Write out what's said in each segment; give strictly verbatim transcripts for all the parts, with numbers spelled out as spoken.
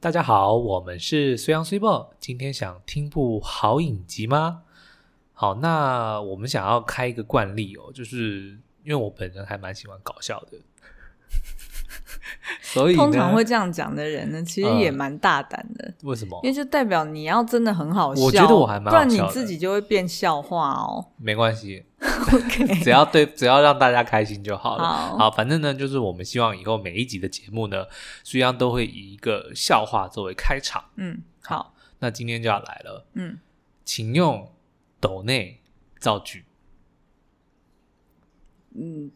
大家好，我们是虽阳虽报，今天想听部好影集吗？好，那我们想要开一个惯例哦，就是因为我本人还蛮喜欢搞笑的，所以呢通常会这样讲的人呢，其实也蛮大胆的、 嗯。为什么？ 因为就代表你要真的很好笑， 我觉得我还蛮好笑的， 不然你自己就会变笑话哦。 没关系 ，OK， 只要对，只要让大家开心就好了。 好， 好，反正呢，就是我们希望以后每一集的节目呢，虽然都会以一个笑话作为开场。 嗯，好， 那今天就要来了。 嗯， 请用斗内造句。 嗯，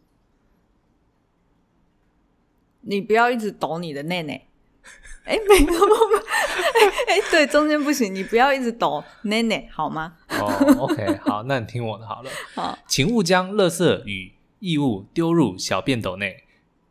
你不要一直抖你的内内。哎，没有，哎哎，对，中间不行，你不要一直抖内内，好吗？ 哦 ，OK， 好，那你听我的好了。 好， 请勿将垃圾与异物丢入小便斗内。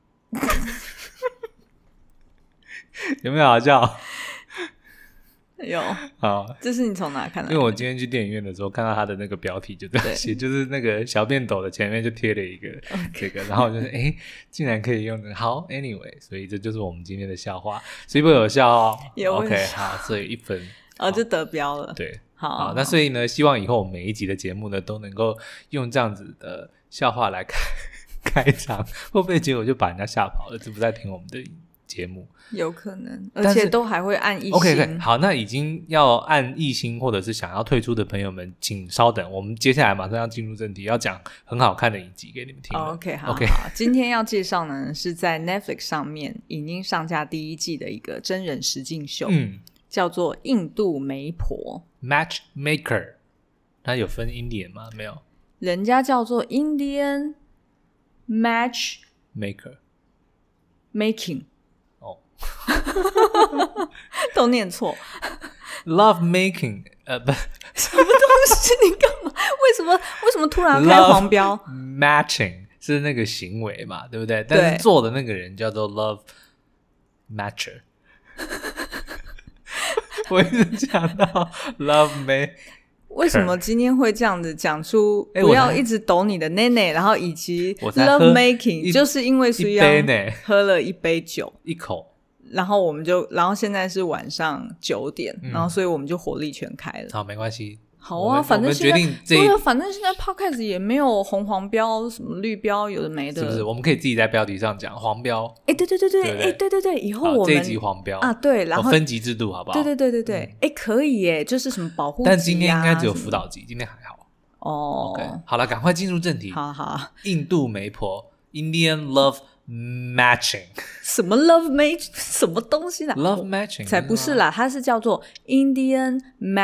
有没有好笑？ 有， 好， 这是你从哪看来的？ 因为我今天去电影院的时候看到他的那个标题就这样写，就是那个小便斗的前面就贴了一个这个， okay. 然后我就是哎，竟然可以用的。好 ，anyway， 所以这就是我们今天的笑话，是不是有笑哦？ 有 OK， 好，所以一分哦，就得标了。 对， 好， 好，那所以呢，希望以后每一集的节目呢都能够用这样子的笑话来开开场，会不会结果就把人家吓跑了，就不再听我们的节目？ 有可能，而且都还会按一星。 OK， okay 好，那已经要按一星或者是想要退出的朋友们，请稍等，我们接下来马上要进入正题，要讲很好看的影集给你们听。 Oh, OK， 好 ，OK， 好，今天要介绍呢是在 Netflix 上面已经上架第一季的一个真人实境秀，嗯，叫做《印度媒婆》 Matchmaker， 它有分 Indian 吗？没有， 人家叫做 Indian Matchmaker Making。都念错 Love Making 呃不什么东西你干嘛为什么为什么突然开黄标 Matching 是那个行为嘛，对不对？但是做的那个人叫做 Love Matcher 我一直讲到 Love Maker， 为什么今天会这样子讲出不要一直抖你的内内，然后以及 love making， 就是因为苏央喝了一杯酒一口， 然后我们就然后现在是晚上九点、嗯、然后所以我们就火力全开了。 好，没关系， 好啊，反正现在对啊，反正现在 podcast 也没有红黄标什么绿标有的没的， 是不是？我们可以自己在标题上讲黄标。 哎，对对对对，哎，对对对，以后我们这一集黄标啊，对，然后分级制度好不好？ 对对对对对，哎、嗯，可以耶，就是什么保护级、啊， 但今天应该只有辅导级，今天还好。 哦、 okay, 好了，赶快进入正题。 好好， 印度媒婆 Indian Love Matching， 什么 Love Match 什么东西啦 ？Love Matching 才不是啦，它是叫做 Indian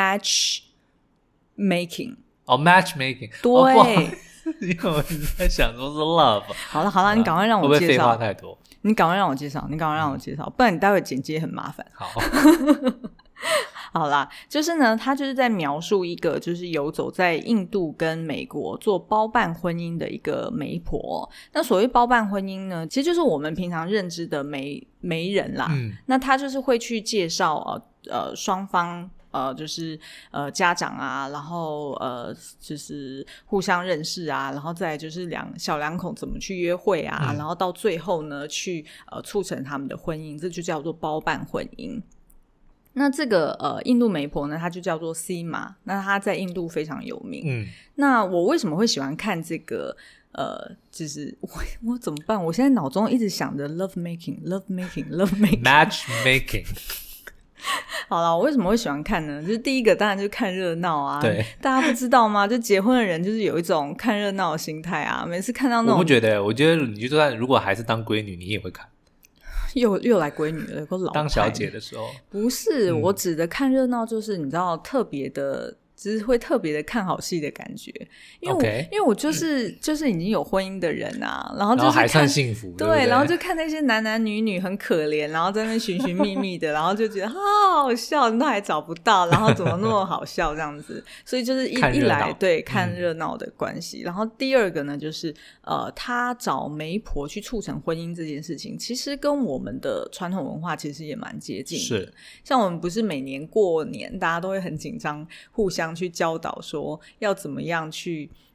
Match。Making 哦、oh, Matchmaking 对、 哦、因为我一直在想说是 love 好了好了，你赶快让我介绍， 会不会废话太多？ 你赶快让我介绍，你赶快让我介绍、嗯、不然你待会剪接很麻烦。 好好啦，就是呢他就是在描述一个就是游走在印度跟美国做包办婚姻的一个媒婆。那所谓包办婚姻呢，其实就是我们平常认知的媒媒人啦、嗯、那他就是会去介绍呃呃双方呃，就是呃家长啊，然后呃就是互相认识啊，然后再来就是两小两口怎么去约会啊、嗯、然后到最后呢去呃促成他们的婚姻，这就叫做包办婚姻。那这个呃印度媒婆呢，她就叫做 Seema， 那她在印度非常有名。嗯，那我为什么会喜欢看这个？呃，就是我我怎么办？我现在脑中一直想着 love making love making love making matchmaking。 好了，我为什么会喜欢看呢？就是第一个当然就是看热闹啊， 对， 大家不知道吗？就结婚的人就是有一种看热闹的心态啊，每次看到那种， 我不觉得，我觉得你就算如果还是当闺女，你也会看。 又又来闺女了，有个老当小姐的时候， 不是、嗯、我指的看热闹，就是你知道特别的。只是会特别的看好戏的感觉，因为我、okay. 因为我就是、嗯、就是已经有婚姻的人啊，然后就是然后还算幸福， 对, 对, 对， 然后就看那些男男女女很可怜，然后在那边寻寻觅觅的，然后就觉得好好笑，都还找不到，然后怎么那么好笑这样子，所以就是一一来对看热闹的关系、嗯，然后第二个呢就是呃，他找媒婆去促成婚姻这件事情，其实跟我们的传统文化其实也蛮接近的， 是像我们不是每年过年大家都会很紧张，互相去教导说要怎么样去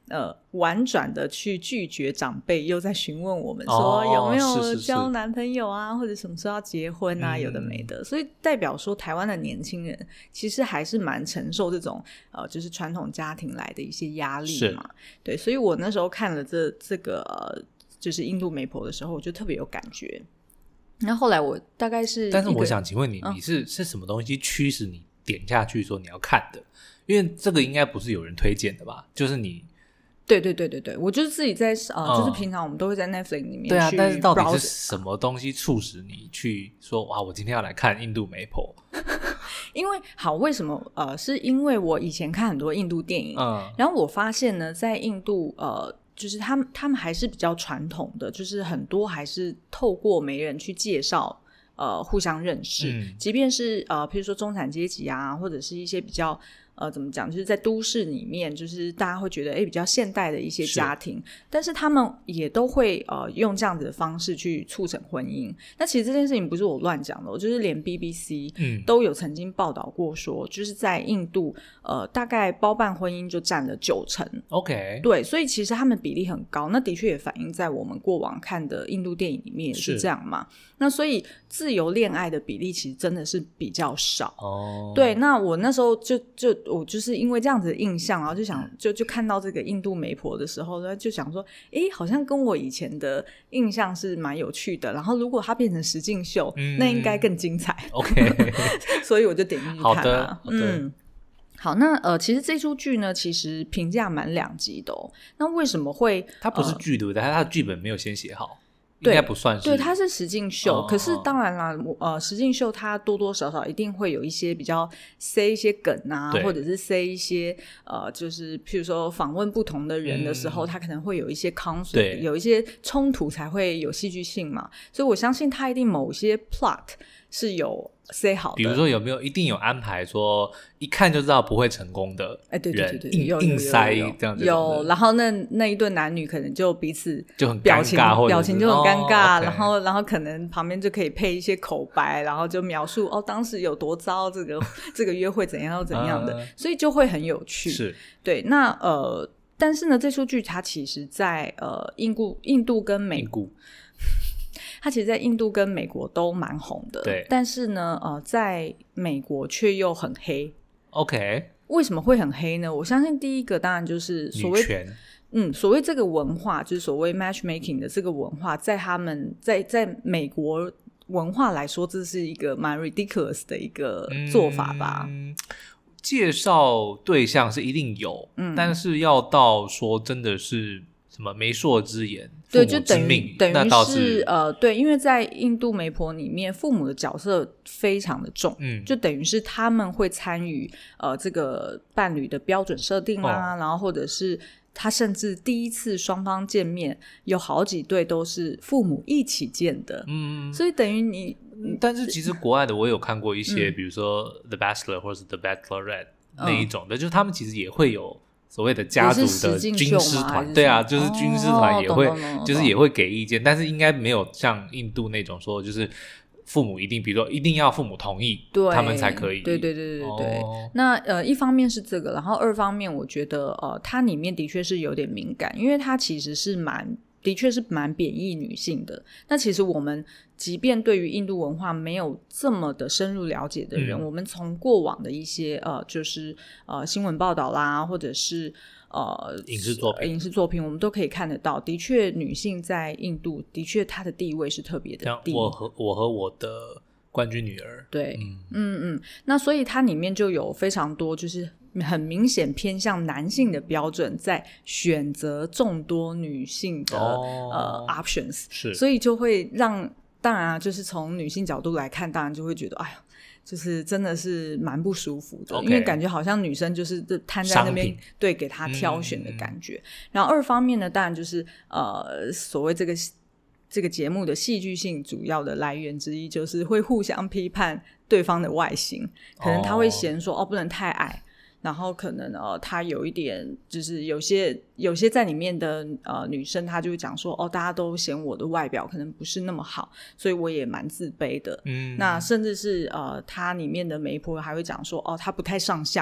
呃婉转的去拒绝长辈又在询问我们说、 哦、 有没有是是是交男朋友啊，或者什么时候要结婚啊、嗯、有的没的，所以代表说台湾的年轻人其实还是蛮承受这种呃就是传统家庭来的一些压力嘛。对，所以我那时候看了这这个、呃、就是印度媒婆的时候我就特别有感觉。那后来我大概是， 但是我想请问你、 嗯、 你是是什么东西驱使你点下去说你要看的？因为这个应该不是有人推荐的吧？就是你对对对对对，我就是自己在呃、 嗯， 就是平常我们都会在 Netflix 里面去 browse。 对啊，但是到底是什么东西促使你去说哇，我今天要来看印度媒婆？ 因为好，为什么呃，是因为我以前看很多印度电影， 嗯， 然后我发现呢，在印度呃。就是他们他们还是比较传统的，就是很多还是透过媒人去介绍呃互相认识、嗯、即便是呃譬如说中产阶级啊，或者是一些比较呃怎么讲，就是在都市里面就是大家会觉得诶比较现代的一些家庭，是但是他们也都会呃用这样子的方式去促成婚姻。那其实这件事情不是我乱讲的，我就是连 B B C 都有曾经报道过说、嗯、就是在印度呃大概包办婚姻就占了九成。 OK， 对，所以其实他们比例很高，那的确也反映在我们过往看的印度电影里面也是这样嘛。那所以自由恋爱的比例其实真的是比较少哦。对，那我那时候就就我就是因为这样子的印象，然后就想就就看到这个印度媒婆的时候呢，就想说诶好像跟我以前的印象是蛮有趣的，然后如果它变成实境秀、嗯、那应该更精彩。 OK 所以我就点进去看了。 好的好的嗯好，那呃，其实这出剧呢，其实评价蛮两极的哦。那为什么会？ 它不是剧对不对？它的剧本没有先写好，应该不算是。 对，它是实境秀、 哦、 可是当然啦，呃，实境秀它多多少少一定会有一些比较塞一些梗啊，或者是塞一些呃，就是譬如说访问不同的人的时候，它、嗯、可能会有一些 conflict， 有一些冲突才会有戏剧性嘛。所以我相信它一定某些 plot 是有say 好的， 比如说有没有一定有安排说一看就知道不会成功的人，哎， 对对对对， 硬硬塞这样子， 有，然后那那一对男女可能就彼此就很尴尬，或者表情就很尴尬， 哦 okay、 然后然后可能旁边就可以配一些口白，然后就描述哦当时有多糟，这个这个约会怎样又怎样的、呃，所以就会很有趣。 是， 对，那呃，但是呢，这出剧它其实在呃印度印度跟美国。它其实在印度跟美国都蛮红的， 对， 但是呢呃，在美国却又很黑。 OK， 为什么会很黑呢？我相信第一个当然就是所谓嗯，所谓这个文化，就是所谓 matchmaking 的这个文化，在他们在在美国文化来说，这是一个蛮 ridiculous 的一个做法吧。 嗯，介绍对象是一定有、嗯、但是要到说真的是什么媒妁之言， 对，就等于等于是呃，对，因为在印度媒婆里面，父母的角色非常的重，嗯，就等于是他们会参与呃这个伴侣的标准设定啦、啊哦，然后或者是他甚至第一次双方见面，有好几对都是父母一起见的，嗯，所以等于你， 但是其实国外的我有看过一些，嗯、比如说 The Bachelor 或是 The Bachelorette、嗯、那一种的，就是他们其实也会有。所谓的家族的军师团，对啊，就是军师团也会、哦、就是也会给意见，但是应该没有像印度那种说就是父母一定比如说一定要父母同意他们才可以。 对对对对对对、 哦、 那呃一方面是这个，然后二方面我觉得呃它里面的确是有点敏感，因为它其实是蛮的确是蛮贬义女性的。那其实我们即便对于印度文化没有这么的深入了解的人、嗯、我们从过往的一些呃就是呃新闻报道啦，或者是呃影视作品影视作品我们都可以看得到，的确女性在印度的确她的地位是特别的低。 我和我和我的冠军女儿， 对，嗯嗯嗯，那所以它里面就有非常多就是很明显偏向男性的标准在选择众多女性的、哦、呃 options， 是，所以就会让当然啊就是从女性角度来看，当然就会觉得哎呀就是真的是蛮不舒服的、okay. 因为感觉好像女生就是摊在那边对给她挑选的感觉、嗯、然后二方面呢当然就是呃所谓这个这个节目的戏剧性主要的来源之一就是会互相批判对方的外形，可能他会嫌说 哦, 哦不能太矮，然后可能呃，她有一点就是有些有些在里面的呃女生，她就会讲说哦，大家都嫌我的外表可能不是那么好，所以我也蛮自卑的。嗯，那甚至是呃，她里面的媒婆还会讲说哦，她不太上相，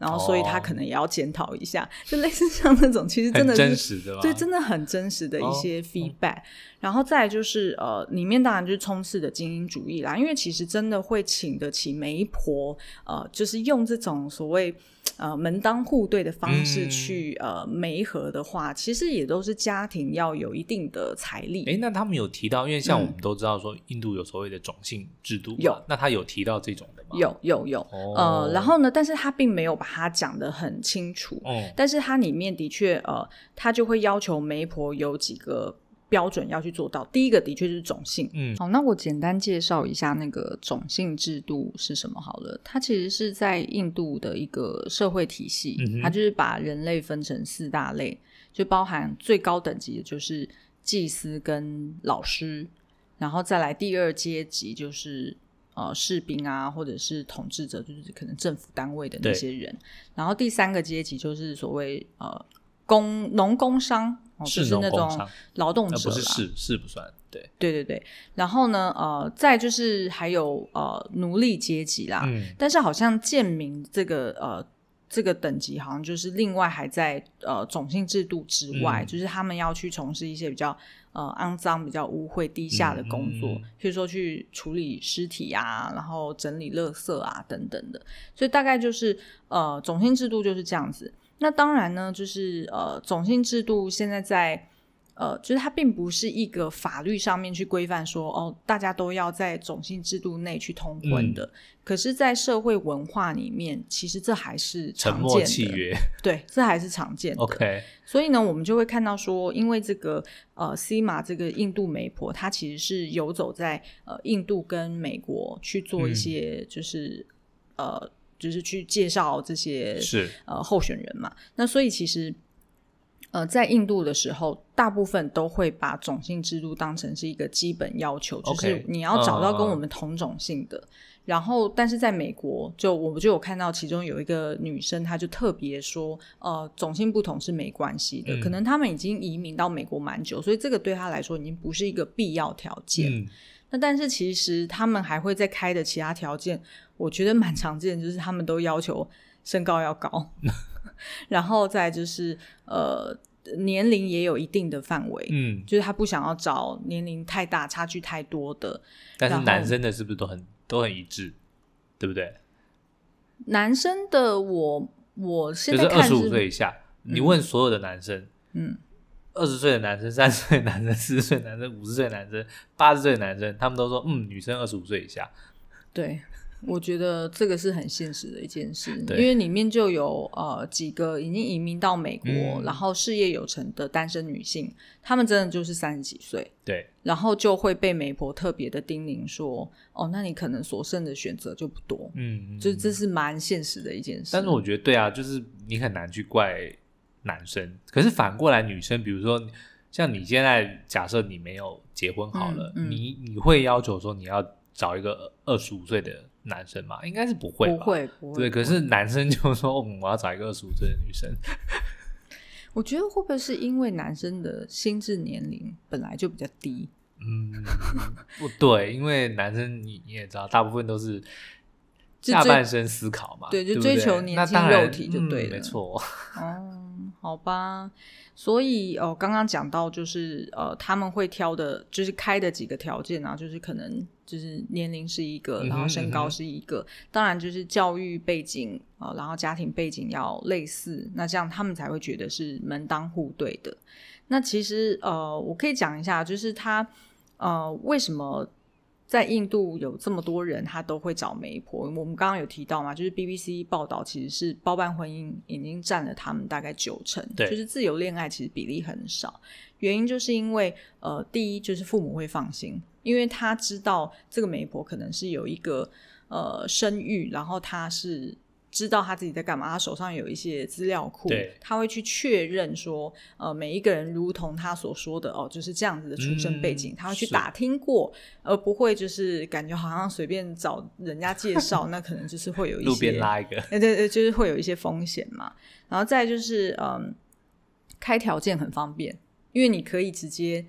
然后所以他可能也要检讨一下、哦、就类似像那种其实真的是很真实的吧， 对，真的很真实的一些 feedback、哦、然后再来就是呃，里面当然就是充斥的精英主义啦，因为其实真的会请得起媒婆呃，就是用这种所谓呃门当户对的方式去、嗯、呃媒合的话，其实也都是家庭要有一定的财力。 诶，那他们有提到，因为像我们都知道说印度有所谓的种姓制度嘛、 嗯、有， 那他有提到这种的吗？ 有有有、哦、呃，然后呢但是他并没有把它讲得很清楚、哦、但是它里面的确呃，他就会要求媒婆有几个标准要去做到。第一个的确是种姓，嗯，好，那我简单介绍一下那个种姓制度是什么好了。它其实是在印度的一个社会体系、嗯、它就是把人类分成四大类，就包含最高等级的就是祭司跟老师，然后再来第二阶级就是呃士兵啊，或者是统治者，就是可能政府单位的那些人，然后第三个阶级就是所谓呃工农工商、哦、就是那种劳动者啦、呃、 不是士士不算，对对对对。然后呢呃再就是还有呃奴隶阶级啦、嗯、但是好像贱民这个呃这个等级好像就是另外还在呃种姓制度之外、嗯、就是他们要去从事一些比较呃肮脏比较污秽低下的工作，嗯嗯、譬如说去处理尸体啊，然后整理垃圾啊等等的。所以大概就是呃种姓制度就是这样子。那当然呢就是呃种姓制度现在在呃就是它并不是一个法律上面去规范说哦大家都要在种姓制度内去通婚的、嗯、可是在社会文化里面其实这还是常见的，沉默契约，对，这还是常见的。 OK， 所以呢我们就会看到说因为这个呃 Seema 这个印度媒婆她其实是游走在呃印度跟美国去做一些就是、嗯、呃就是去介绍这些是呃候选人嘛，那所以其实呃在印度的时候大部分都会把种姓制度当成是一个基本要求， okay, 就是你要找到跟我们同种姓的、uh, 然后但是在美国就我们就有看到其中有一个女生她就特别说呃种姓不同是没关系的、嗯、可能他们已经移民到美国蛮久，所以这个对她来说已经不是一个必要条件、嗯，那但是其实他们还会再开的其他条件我觉得蛮常见的，就是他们都要求身高要高然后再就是呃年龄也有一定的范围，嗯，就是他不想要找年龄太大差距太多的。 但是男生的是不是都很都很一致，对不对？ 男生的我我现在看是就是二十五岁以下、嗯、你问所有的男生，嗯，二十岁的男生、三十岁的男生、四十岁的男生、五十岁的男生、八十岁的男生，他们都说嗯，女生二十五岁以下。 对，我觉得这个是很现实的一件事，因为里面就有呃几个已经移民到美国、嗯、然后事业有成的单身女性，她们真的就是三十几岁， 对， 然后就会被媒婆特别的叮咛说哦，那你可能所剩的选择就不多，嗯，就这是蛮现实的一件事。 但是我觉得对啊，就是你很难去怪男生，可是反过来女生，比如说像你现在假设你没有结婚好了、嗯嗯、你你会要求说你要找一个二十五岁的男生吗？应该是不会吧， 不会不会。 对，可是男生就说、哦、我要找一个二十五岁的女生我觉得会不会是因为男生的心智年龄本来就比较低？ 嗯，不对，因为男生 你, 你也知道大部分都是下半身思考嘛， 对，就追求年轻肉体就对了、嗯、 没错。 哦，好吧，所以哦，刚刚讲到就是呃，他们会挑的就是开的几个条件啊，就是可能就是年龄是一个，然后身高是一个、嗯、当然就是教育背景、呃、然后家庭背景要类似，那这样他们才会觉得是门当户对的。那其实呃，我可以讲一下就是他呃为什么在印度有这么多人他都会找媒婆，我们刚刚有提到嘛，就是 B B C 报道其实是包办婚姻已经占了他们大概九成， 对， 就是自由恋爱其实比例很少，原因就是因为呃，第一就是父母会放心，因为他知道这个媒婆可能是有一个呃生育，然后他是知道他自己在干嘛，他手上有一些资料库，他会去确认说呃，每一个人如同他所说的哦，就是这样子的出生背景、嗯、他会去打听过，而不会就是感觉好像随便找人家介绍那可能就是会有一些路边拉一个对对对，就是会有一些风险嘛。然后再就是嗯，开条件很方便，因为你可以直接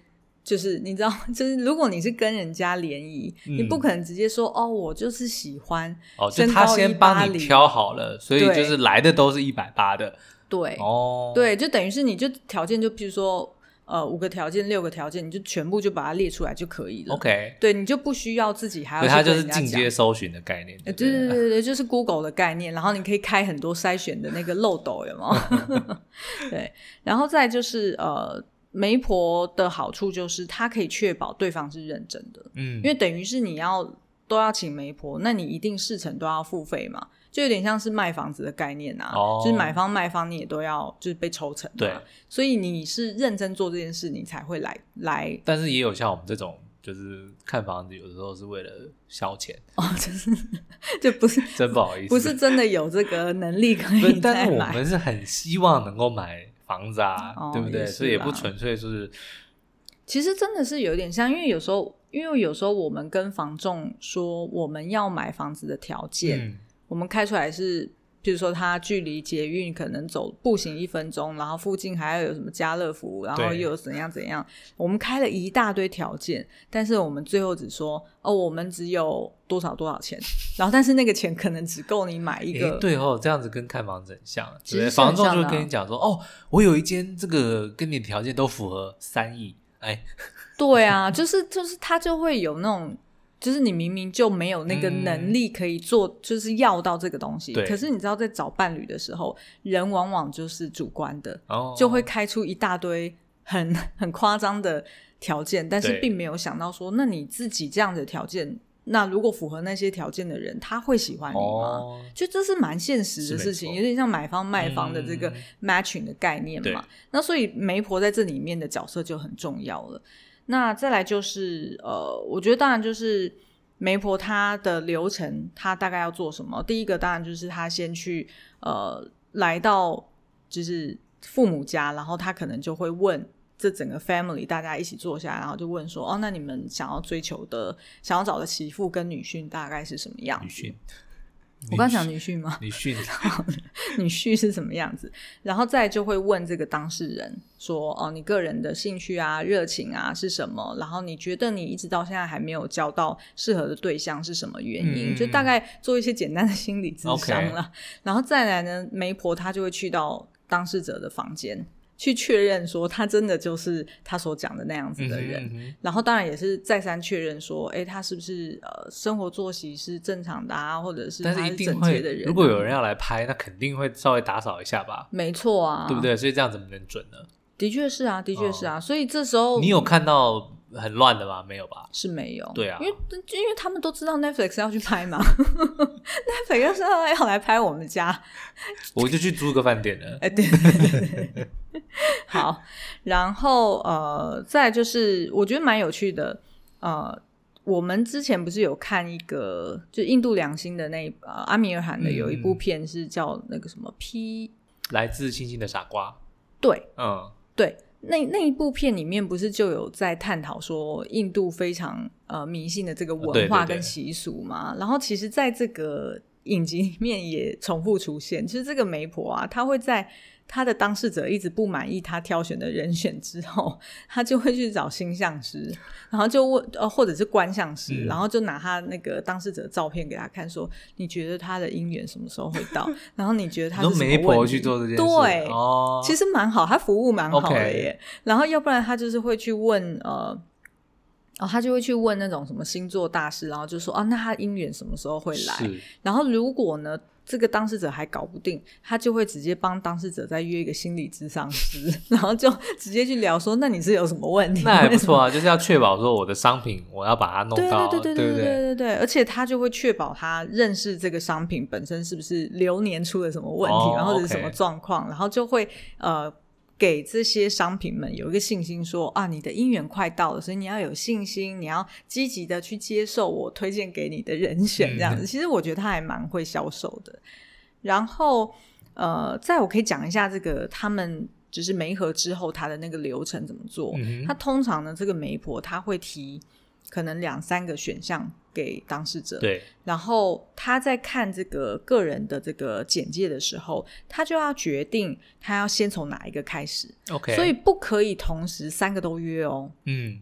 就是你知道，就是如果你是跟人家联谊、嗯、你不可能直接说哦我就是喜欢哦，就他先帮你挑好了，所以就是来的都是一百八的。 对哦， 对，就等于是你就条件就比如说呃五个条件六个条件，你就全部就把它列出来就可以了。 OK， 对，你就不需要自己还要去跟人家讲。 对， 它就是进阶搜寻的概念。 对对对对，就是 Google 的概念，然后你可以开很多筛选的那个漏斗，有没有？对，然后再就是呃媒婆的好处就是它可以确保对方是认真的。嗯，因为等于是你要都要请媒婆，那你一定事成都要付费嘛，就有点像是卖房子的概念啊、哦、就是买方卖方你也都要就是被抽成嘛。 对， 所以你是认真做这件事你才会来来。 但是也有像我们这种就是看房子有的时候是为了消遣哦，就是就不是真不好意思， 不是真的有这个能力可以再买。 但是我们是很希望能够买房子啊、哦、对不对？所以也不纯粹是， 其实真的是有点像，因为有时候因为有时候我们跟房仲说我们要买房子的条件、嗯、我们开出来是比如说它距离捷运可能走步行一分钟，然后附近还要有什么家乐福，然后又有怎样怎样，我们开了一大堆条件，但是我们最后只说哦我们只有多少多少钱，然后但是那个钱可能只够你买一个。 对哦，这样子跟看房子很像，其实房仲就跟你讲说哦我有一间这个跟你条件都符合三亿，哎， 对啊，就是就是他就会有那种就是你明明就没有那个能力可以做、嗯、就是要到这个东西，可是你知道在找伴侣的时候人往往就是主观的、哦、就会开出一大堆很很夸张的条件，但是并没有想到说那你自己这样的条件，那如果符合那些条件的人他会喜欢你吗、哦、就这是蛮现实的事情，有点像买方卖方的这个 matching 的概念嘛、嗯、那所以媒婆在这里面的角色就很重要了。那再来就是呃，我觉得当然就是媒婆她的流程她大概要做什么。第一个当然就是她先去呃来到就是父母家，然后她可能就会问这整个 family 大家一起坐下来，然后就问说哦，那你们想要追求的想要找的媳妇跟女婿大概是什么样子。女婿，我刚讲女婿吗？ 女婿女婿是什么样子，然后再就会问这个当事人说哦，你个人的兴趣啊热情啊是什么，然后你觉得你一直到现在还没有交到适合的对象是什么原因、嗯、就大概做一些简单的心理咨商啦、okay. 然后再来呢媒婆她就会去到当事者的房间去确认说他真的就是他所讲的那样子的人、嗯嗯、然后当然也是再三确认说诶他是不是呃生活作息是正常的啊，或者是他是整洁的人、啊、 如果有人要来拍那肯定会稍微打扫一下吧。 没错啊， 对不对？所以这样怎么能准呢？ 的确是啊的确是啊、哦、所以这时候你有看到很乱的吗？没有吧？ 是没有。 对啊， 因为因为他们都知道 Netflix 要去拍嘛Netflix 要是要来拍我们家我就去租个饭店了哎、欸，对对对对好，然后呃再来就是我觉得蛮有趣的呃我们之前不是有看一个就印度良心的那呃阿米尔汗的有一部片是叫那个什么 P 来自星星的傻瓜。 对， 嗯， 对，那那一部片里面不是就有在探讨说印度非常呃迷信的这个文化跟习俗嘛、哦、对对对，然后其实在这个影集里面也重复出现，就是这个媒婆啊她会在他的当事者一直不满意他挑选的人选之后，他就会去找星象师，然后就问呃或者是观象师、嗯、然后就拿他那个当事者的照片给他看说你觉得他的姻缘什么时候会到然后你觉得他是什么问题， 媒婆去做这件事。 对、 哦、 其实蛮好，他服务蛮好的耶、 okay. 然后要不然他就是会去问呃哦，他就会去问那种什么星座大师，然后就说啊，那他姻缘什么时候会来？然后如果呢这个当事者还搞不定，他就会直接帮当事者再约一个心理咨商师然后就直接去聊说那你是有什么问题。 那还不错啊，就是要确保说我的商品我要把它弄到对对对对对对对对对， 而且他就会确保他认识这个商品本身是不是流年出了什么问题、哦、然后或者是什么状况、okay. 然后就会呃给这些商品们有一个信心说啊，你的姻缘快到了，所以你要有信心，你要积极的去接受我推荐给你的人选这样子、嗯、其实我觉得他还蛮会销售的。然后呃，再我可以讲一下这个他们就是媒合之后他的那个流程怎么做、嗯、他通常呢这个媒婆他会提可能两三个选项给当事者， 对， 然后他在看这个个人的这个简介的时候他就要决定他要先从哪一个开始。 OK， 所以不可以同时三个都约哦。嗯，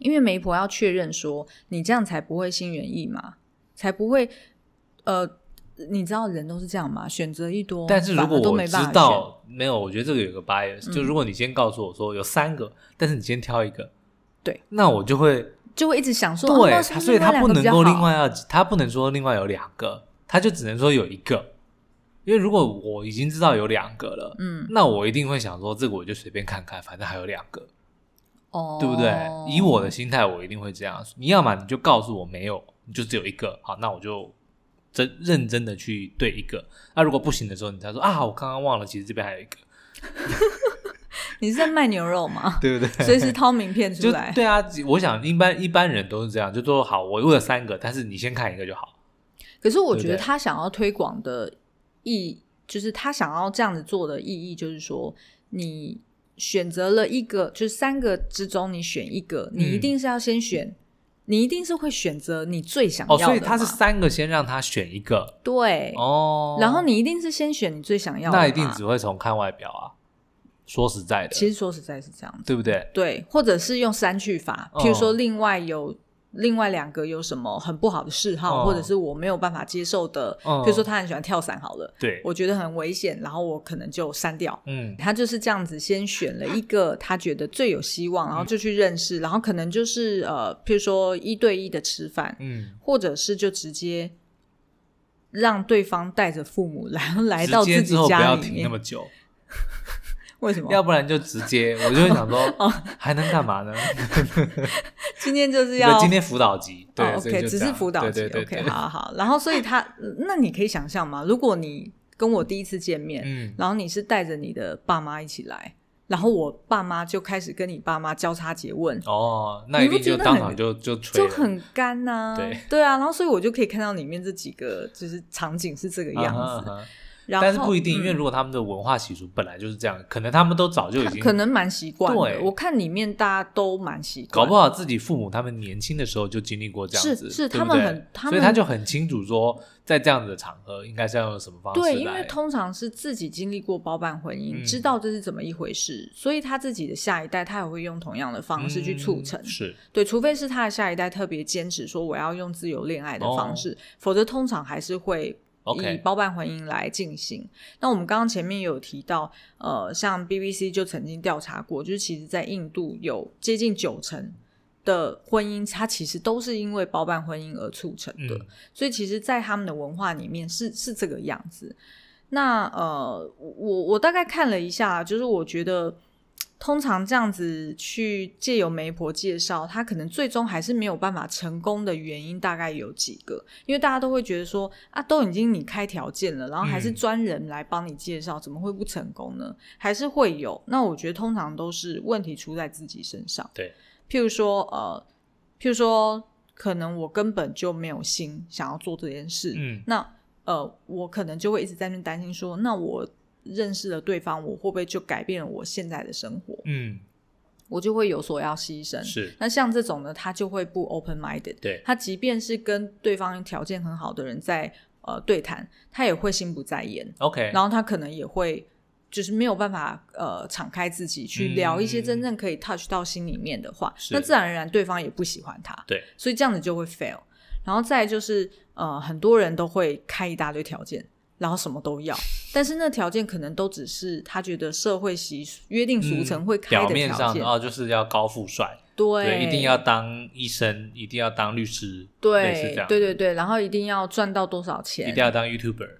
因为媒婆要确认说你这样才不会心猿意马，才不会呃，你知道人都是这样嘛，选择一多， 但是如果我知道没有，我觉得这个有个 bias、嗯、就如果你先告诉我说有三个，但是你先挑一个， 对， 那我就会就会一直想说对、 哦、 所以他不能够另外要他不能说另外有两个，他就只能说有一个。因为如果我已经知道有两个了，嗯，那我一定会想说这个我就随便看看，反正还有两个，哦，对不对？以我的心态，我一定会这样。你要嘛你就告诉我没有，你就只有一个，好，那我就真认真的去对一个。那如果不行的时候，你才说啊，我刚刚忘了，其实这边还有一个。 你是在卖牛肉吗？ 对不对？ 随时掏名片出来。 对啊，我想一般一般人都是这样，就说好，我为了三个，但是你先看一个就好。 可是我觉得他想要推广的意，就是他想要这样子做的意义，就是说你选择了一个，就是三个之中你选一个，你一定是要先选、嗯、你一定是会选择你最想要的嘛。哦， 所以他是三个先让他选一个， 对哦，然后你一定是先选你最想要的嘛， 那一定只会从看外表啊。说实在的， 其实说实在是这样子， 对不对？ 对，或者是用删去法，譬如说另外有、哦另外两个有什么很不好的嗜好、哦、或者是我没有办法接受的、哦、比如说他很喜欢跳伞好了， 对， 我觉得很危险，然后我可能就删掉。嗯，他就是这样子先选了一个他觉得最有希望，然后就去认识、嗯、然后可能就是呃譬如说一对一的吃饭，嗯，或者是就直接让对方带着父母来来到自己家里面，直接之后不要停那么久。 为什么？ 要不然就直接我就会想说、哦、还能干嘛呢？ 今天就是要今天辅导级，对、 哦、OK 只是辅导级，对对对 OK 好好。然后所以他那你可以想象吗，如果你跟我第一次见面、嗯、然后你是带着你的爸妈一起来，然后我爸妈就开始跟你爸妈交叉诘问， 哦，那一定就当场就就吹了， 就很干啊，对对啊，然后所以我就可以看到里面这几个就是场景是这个样子、uh-huh, uh-huh. 但是不一定、嗯、因为如果他们的文化习俗本来就是这样，可能他们都早就已经可能蛮习惯的，我看里面大家都蛮习惯， 搞不好自己父母他们年轻的时候就经历过这样子， 是是对对他们很他们所以他就很清楚说在这样子的场合应该是要用什么方式来， 对，因为通常是自己经历过包办婚姻、嗯、知道这是怎么一回事，所以他自己的下一代他也会用同样的方式去促成、嗯、 是对，除非是他的下一代特别坚持说我要用自由恋爱的方式、哦、否则通常还是会以包办婚姻来进行。Okay. 那我们刚刚前面有提到呃，像 B B C 就曾经调查过，就是其实在印度有接近九成的婚姻它其实都是因为包办婚姻而促成的、嗯、所以其实在他们的文化里面是是这个样子。那呃，我我大概看了一下，就是我觉得通常这样子去借由媒婆介绍，他可能最终还是没有办法成功的原因大概有几个，因为大家都会觉得说啊，都已经你开条件了，然后还是专人来帮你介绍、嗯、怎么会不成功呢？还是会有。那我觉得通常都是问题出在自己身上， 对， 譬如说呃，譬如说可能我根本就没有心想要做这件事，嗯，那呃，我可能就会一直在那边担心说，那我认识了对方，我会不会就改变了我现在的生活？嗯，我就会有所要牺牲。 是， 那像这种呢，他就会不 open minded。 对， 他即便是跟对方条件很好的人在呃对谈，他也会心不在焉。 OK， 然后他可能也会就是没有办法呃敞开自己去聊一些真正可以 touch 到心里面的话，嗯、那自然而然对方也不喜欢他。 对， 所以这样子就会 fail。然后再来就是呃很多人都会开一大堆条件。然后什么都要，但是那条件可能都只是他觉得社会习俗约定俗成会开的条件、嗯、 表面上、哦、就是要高富帅， 对, 对，一定要当医生，一定要当律师， 对， 类似这样， 对对对，然后一定要赚到多少钱， 一定要当 YouTuber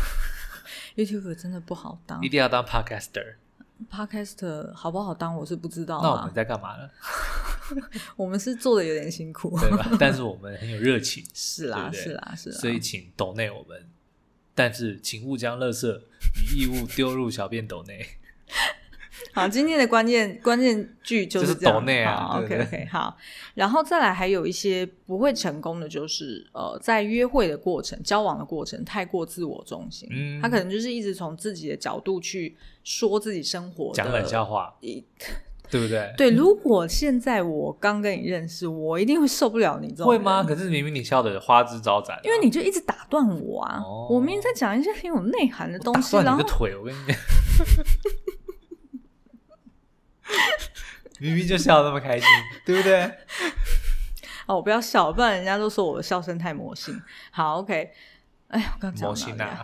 YouTuber 真的不好当， 一定要当 Podcaster Podcaster 好不好当我是不知道、啊、 那我们在干嘛呢？ 我们是做的有点辛苦， 对吧？但是我们很有热情是啦对对是啦是啦， 所以请抖内我们，但是请勿将垃圾与异物丢入小便斗内。 好，今天的关键关键句就是这样， 就是斗内啊。 OK OK 好，然后再来还有一些不会成功的，就是呃，在约会的过程、交往的过程太过自我中心，嗯，他可能就是一直从自己的角度去说自己生活的， 讲冷笑话。对不对？ 对，如果现在我刚跟你认识，我一定会受不了你这种人。 会吗？可是明明你笑得花枝招展、啊， 因为你就一直打断我啊！哦、我明明在讲一些很有内涵的东西， 打断你的腿，我跟你讲。 明明就笑得那么开心，对不对？ 哦，我不要笑，不然人家都说我的笑声太魔性。好 OK， 哎呀，我刚讲魔性啊。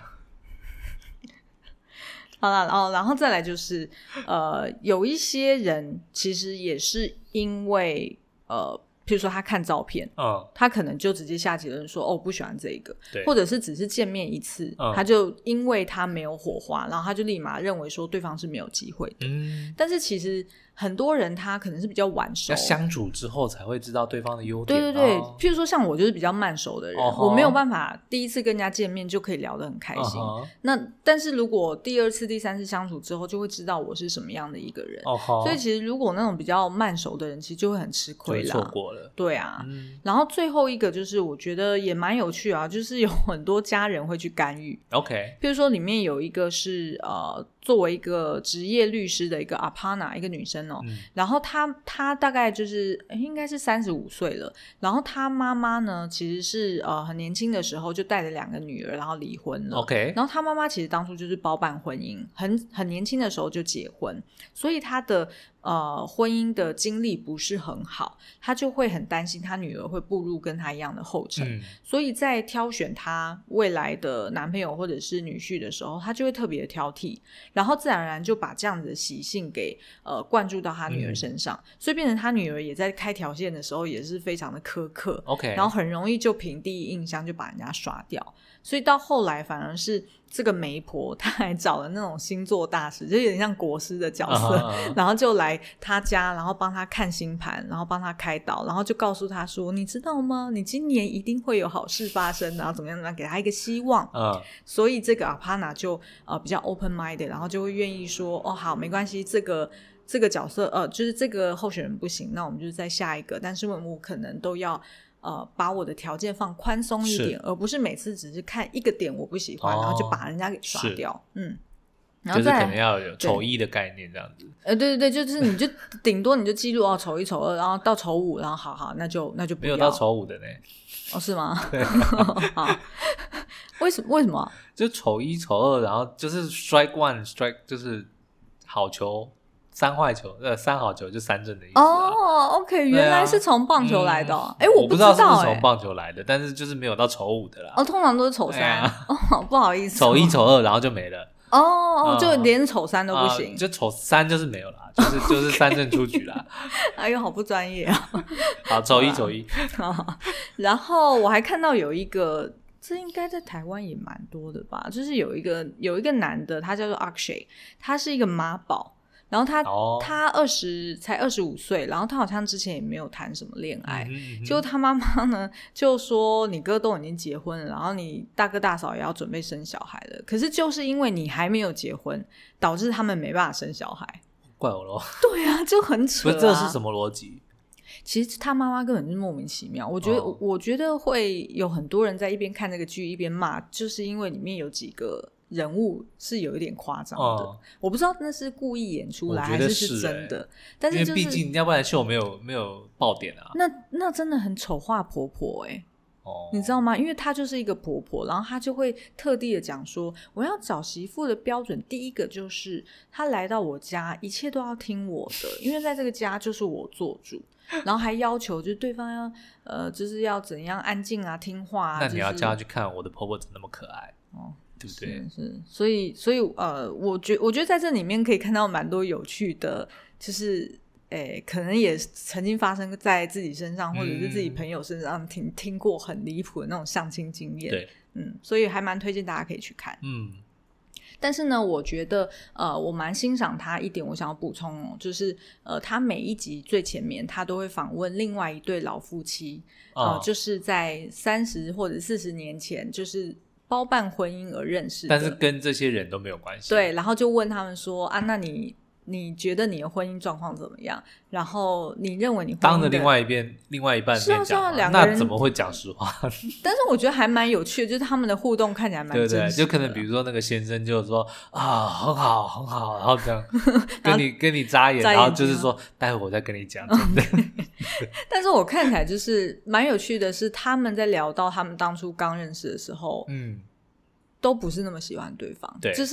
好啦，然后然后再来就是呃，有一些人其实也是因为呃譬如说他看照片、嗯、他可能就直接下结论说哦不喜欢这个，或者是只是见面一次、嗯、他就因为他没有火花，然后他就立马认为说对方是没有机会的、嗯、但是其实很多人他可能是比较晚熟， 要相处之后才会知道对方的优点。 对对对、哦、譬如说像我就是比较慢熟的人、哦、我没有办法第一次跟人家见面就可以聊得很开心、哦、那但是如果第二次第三次相处之后就会知道我是什么样的一个人、哦、所以其实如果那种比较慢熟的人其实就会很吃亏啦， 就错过了。 对啊、嗯、然后最后一个就是我觉得也蛮有趣啊，就是有很多家人会去干预。 OK， 譬如说里面有一个是呃作为一个职业律师的一个 Aparna 一个女生哦、嗯、然后她她大概就是应该是三十五岁了，然后她妈妈呢其实是呃很年轻的时候就带着两个女儿然后离婚了。 OK， 然后她妈妈其实当初就是包办婚姻，很很年轻的时候就结婚，所以她的呃婚姻的经历不是很好，她就会很担心她女儿会步入跟她一样的后尘、嗯、所以在挑选她未来的男朋友或者是女婿的时候她就会特别的挑剔，然后自然而然就把这样子的习性给呃灌注到她女儿身上、嗯、所以变成她女儿也在开条线的时候也是非常的苛刻 OK， 然后很容易就凭第一印象就把人家刷掉，所以到后来反而是这个媒婆她还找了那种星座大师，就有点像国师的角色、uh-huh. 然后就来她家然后帮她看星盘，然后帮她开导，然后就告诉她说你知道吗你今年一定会有好事发生，然后怎么样怎么样给她一个希望、uh-huh. 所以这个 Aparna 就、呃、比较 open minded， 然后就会愿意说哦好没关系，这个这个角色呃就是这个候选人不行，那我们就再下一个，但是我们可能都要呃，把我的条件放宽松一点，而不是每次只是看一个点我不喜欢、哦、然后就把人家给刷掉。嗯，然后就是可能要有丑一的概念这样子。 呃，对对对，就是你就顶多你就记录哦，丑一丑二，然后到丑五，然后好好那就那就不要。 没有到丑五的呢。 哦，是吗？好，为什么？为什么？ 就丑一丑二，然后就是 strike one strike 就是好球。三坏球呃，三好球就三振的意思、啊、 哦 OK 原来是从棒球来的哦、欸嗯、 我不知道是不是欸、 从棒球来的，但是就是没有到丑五的啦。 哦，通常都是丑三、啊哦、不好意思， 丑一丑二然后就没了。 哦哦、嗯，就连丑三都不行、 嗯、就丑三就是没有啦，就是就是三振出局啦。 哎呦好不专业啊。 好，丑一丑一。 然后我还看到有一个，这应该在台湾也蛮多的吧，就是有一个有一个男的他叫做 Akshay， 他是一个妈宝，然后他、oh. 他二十才二十五岁，然后他好像之前也没有谈什么恋爱，结果、mm hmm. 他妈妈呢就说你哥都已经结婚了，然后你大哥大嫂也要准备生小孩了，可是就是因为你还没有结婚导致他们没办法生小孩。 怪我咯。 对啊，就很扯啊。 不是，这是什么逻辑？ 其实他妈妈根本就是莫名其妙，我觉得、oh. 我觉得会有很多人在一边看这个剧一边骂，就是因为里面有几个人物是有一点夸张的、哦、我不知道那是故意演出来还是是真的、欸、但是、就是、 因为毕竟要不然秀没有没有爆点啊。 那那真的很丑化婆婆哎、欸哦，你知道吗？因为她就是一个婆婆，然后她就会特地的讲说我要找媳妇的标准第一个就是她来到我家一切都要听我的，因为在这个家就是我做主，然后还要求就是对方要呃就是要怎样安静啊听话啊。 那你要叫她去看我的婆婆怎么那么可爱哦，对不对？ 是是，所以所以呃，我觉我觉得在这里面可以看到蛮多有趣的，就是诶，可能也曾经发生在自己身上，或者是自己朋友身上听、嗯、听过很离谱的那种相亲经验。 对， 嗯，所以还蛮推荐大家可以去看。嗯，但是呢，我觉得呃，我蛮欣赏他一点，我想要补充哦，就是呃，他每一集最前面他都会访问另外一对老夫妻，哦、呃，就是在三十或者四十年前，就是包办婚姻而认识的， 但是跟这些人都没有关系。 对，然后就问他们说啊，那你你觉得你的婚姻状况怎么样？然后你认为你婚姻的当着另外一边另外一半面讲、啊啊、那怎么会讲实话？ 但是我觉得还蛮有趣的，就是他们的互动看起来蛮真实的。 对对，就可能比如说那个先生就说啊很好很好，然后这样跟你跟你眨眼，然后就是说待会我再跟你讲真的。 但是我看起来就是蛮有趣的是，他们在聊到他们当初刚认识的时候，嗯，都不是那么喜欢对方， 对， 就是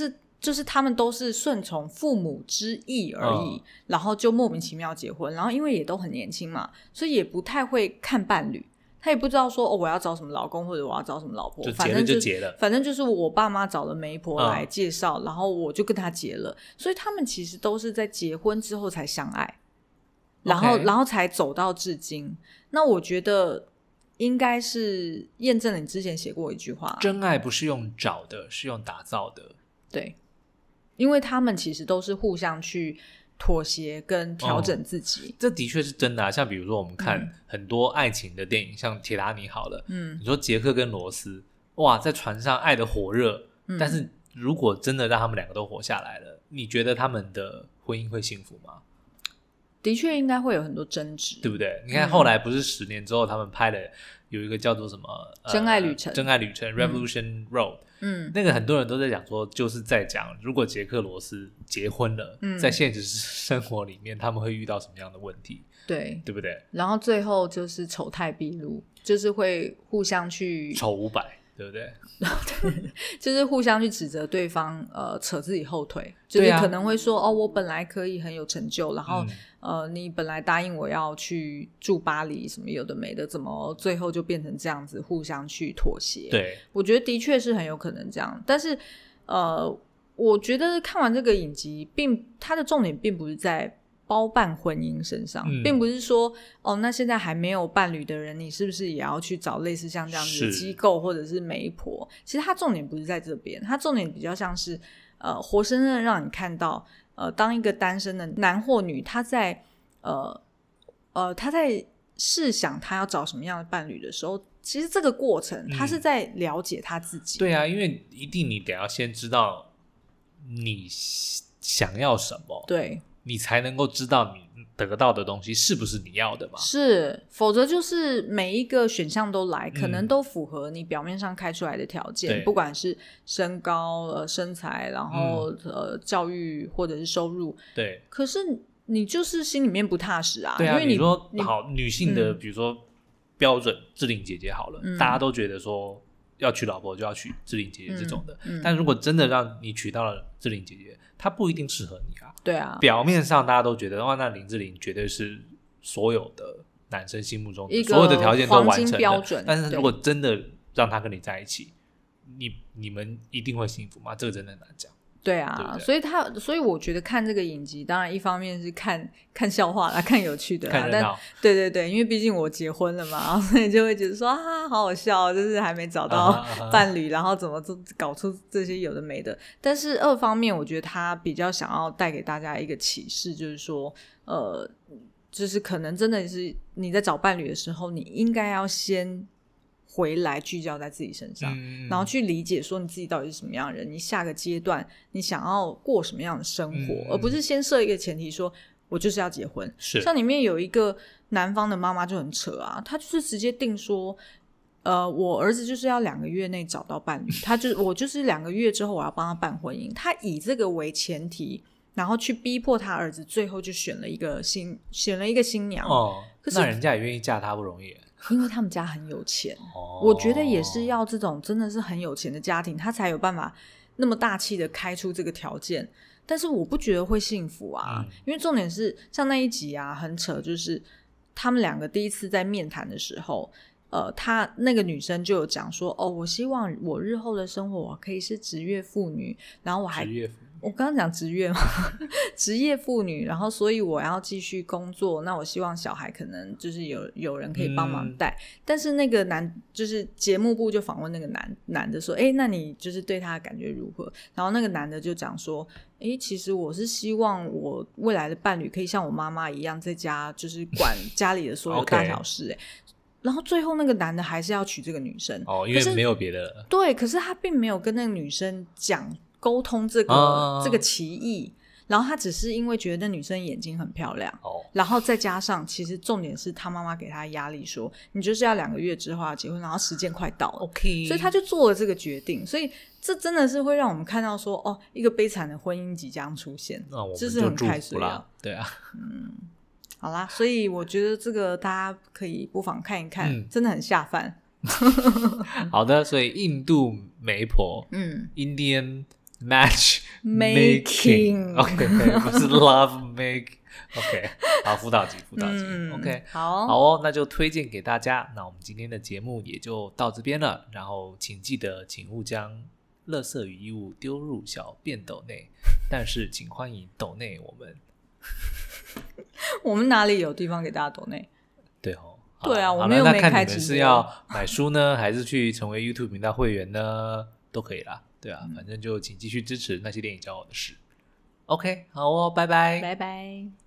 就是他们都是顺从父母之意而已、嗯、然后就莫名其妙结婚，然后因为也都很年轻嘛，所以也不太会看伴侣，他也不知道说哦我要找什么老公或者我要找什么老婆， 就结了就结了， 反正就是我爸妈找了媒婆来介绍、嗯、然后我就跟他结了，所以他们其实都是在结婚之后才相爱，然后、okay. 然后才走到至今。那我觉得应该是验证了你之前写过一句话， 真爱不是用找的，是用打造的。 对，因为他们其实都是互相去妥协跟调整自己、 哦、这的确是真的啊。像比如说我们看很多爱情的电影、嗯、像铁达尼好了，嗯，你说杰克跟罗斯，哇，在船上爱的火热、嗯、但是如果真的让他们两个都活下来了，你觉得他们的婚姻会幸福吗？ 的确应该会有很多争执， 对不对？你看后来不是十年之后他们拍了有一个叫做什么、呃、 真爱旅程真爱旅程 Revolution Road，嗯，那个很多人都在讲说就是在讲如果杰克罗斯结婚了、嗯、在现实生活里面他们会遇到什么样的问题， 对对不对？ 然后最后就是丑态毕露，就是会互相去丑五百，对不对？ 就是互相去指责对方，呃，扯自己后腿，就是可能会说、啊、哦，我本来可以很有成就，然后、嗯、呃，你本来答应我要去住巴黎，什么有的没的，怎么最后就变成这样子，互相去妥协？对，我觉得的确是很有可能这样，但是呃，我觉得看完这个影集，并它的重点并不是在包办婚姻身上、嗯、并不是说哦，那现在还没有伴侣的人你是不是也要去找类似像这样子的机构或者是媒婆，其实它重点不是在这边，它重点比较像是呃，活生生的让你看到呃，当一个单身的男或女他在呃呃他在试想他要找什么样的伴侣的时候，其实这个过程他是在了解他自己、 嗯、对啊，因为一定你得要先知道你想要什么， 对， 你才能够知道你得到的东西是不是你要的嘛？是， 否则就是每一个选项都来、嗯、可能都符合你表面上开出来的条件，不管是身高、呃、身材，然后、嗯、呃教育或者是收入，对，可是你就是心里面不踏实啊。 对啊， 因为 你, 你说好女性的、嗯、比如说标准志玲姐姐好了、嗯、大家都觉得说要娶老婆就要娶志玲姐姐这种的、嗯嗯、但如果真的让你娶到了志玲姐姐，她不一定适合你啊。 对啊， 表面上大家都觉得哇，那林志玲绝对是所有的男生心目中的所有的条件都完成的标准，但是如果真的让他跟你在一起，你你们一定会幸福吗？这个真的很难讲。 对啊，对对，所以他所以我觉得看这个影集，当然一方面是看看笑话啦，看有趣的啦， 看热闹。 对对对，因为毕竟我结婚了嘛，所以就会觉得说啊，好好笑，就是还没找到伴侣，uh-huh, uh-huh. 然后怎么搞出这些有的没的。但是二方面，我觉得他比较想要带给大家一个启示，就是说，呃，就是可能真的是你在找伴侣的时候，你应该要先回来聚焦在自己身上、嗯、然后去理解说你自己到底是什么样的人，你下个阶段你想要过什么样的生活、嗯、而不是先设一个前提说我就是要结婚。是，像里面有一个男方的妈妈就很扯啊，他就是直接定说呃，我儿子就是要两个月内找到伴侣，他就我就是两个月之后我要帮他办婚姻，他以这个为前提，然后去逼迫他儿子最后就选了一个新选了一个新娘。哦，可是那人家也愿意嫁他不容易， 因为他们家很有钱、哦、我觉得也是要这种真的是很有钱的家庭他才有办法那么大气的开出这个条件，但是我不觉得会幸福啊、嗯、因为重点是像那一集啊很扯，就是他们两个第一次在面谈的时候呃，他那个女生就有讲说哦，我希望我日后的生活我可以是职业妇女，然后我还职业妇女我刚刚讲职业嘛职业妇女，然后所以我要继续工作，那我希望小孩可能就是有有人可以帮忙带、嗯、但是那个男就是节目部就访问那个男男的说诶那你就是对他的感觉如何，然后那个男的就讲说诶其实我是希望我未来的伴侣可以像我妈妈一样在家就是管家里的所有大小事诶、okay.然后最后那个男的还是要娶这个女生哦，因为没有别的了。 对，可是他并没有跟那个女生讲沟通这个、哦、这个歧义，然后他只是因为觉得那女生眼睛很漂亮、哦、然后再加上其实重点是他妈妈给他压力说你就是要两个月之后要结婚，然后时间快到了 OK， 所以他就做了这个决定，所以这真的是会让我们看到说哦，一个悲惨的婚姻即将出现，那我们就祝福啦，是很对啊， 嗯。好啦，所以我觉得这个大家可以不妨看一看、嗯、真的很下饭好的，所以印度媒婆嗯 Indian match making OK 不是 love make OK 好，辅导级辅导级、 嗯、 OK 好好哦，那就推荐给大家。那我们今天的节目也就到这边了，然后请记得请勿将垃圾与衣物丢入小便斗内，但是请欢迎斗内我们我们哪里有地方给大家斗内？ 对哦， 对啊，我们又没开直播。 那看你们是要买书呢，还是去成为 YouTube 频道会员呢？都可以啦，对啊，反正就请继续支持那些电影教我的事。OK， 好哦，拜拜， 拜拜。